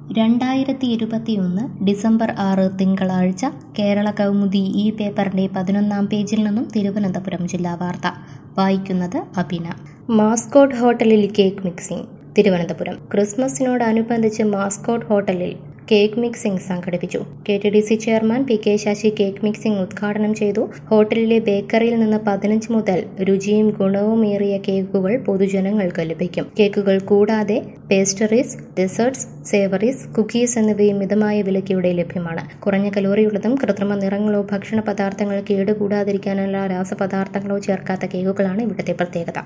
2021 December 6 തിങ്കളാഴ്ച കേരള കൗമുദി ഈ പേപ്പറിന്റെ 11-ാം പേജിൽ നിന്നും തിരുവനന്തപുരം ജില്ലാ വാർത്ത വായിക്കുന്നത് അഭിന. മാസ്കോട്ട് ഹോട്ടലിൽ കേക്ക് മിക്സിംഗ്. തിരുവനന്തപുരം ക്രിസ്മസിനോടനുബന്ധിച്ച് മാസ്കോട്ട് ഹോട്ടലിൽ കേക്ക് മിക്സിംഗ് സംഘടിപ്പിച്ചു. KTDC chairman P K Sasi cake mixing ഉദ്ഘാടനം ചെയ്തു. ഹോട്ടലിലെ ബേക്കറിയിൽ നിന്ന് 15 മുതൽ രുചിയും ഗുണവുമേറിയ കേക്കുകൾ പൊതുജനങ്ങൾക്ക് ലഭിക്കും. കേക്കുകൾ കൂടാതെ പേസ്ട്രീസ്, ഡെസേർട്സ്, സേവറീസ്, കുക്കീസ് എന്നിവയും മിതമായ വിലയ്ക്ക് ഇവിടെ ലഭ്യമാണ്. കുറഞ്ഞ കലോറിയുള്ളതും കൃത്രിമ നിറങ്ങളോ ഭക്ഷണ പദാർത്ഥങ്ങൾ കേടുകൂടാതിരിക്കാനുള്ള രാസപദാർത്ഥങ്ങളോ ചേർക്കാത്ത കേക്കുകളാണ് ഇവിടുത്തെ പ്രത്യേകത.